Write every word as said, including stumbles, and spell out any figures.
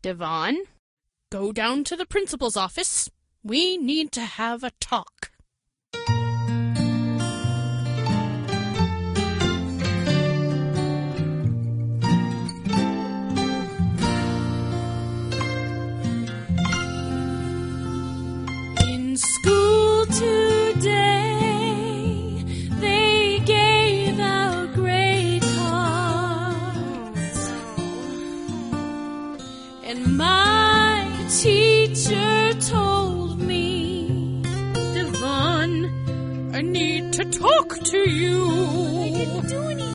Devon, go down to the principal's office. We need to have a talk. In school today, they gave out grade cards, and my teacher told me, Devon, I need to talk to you.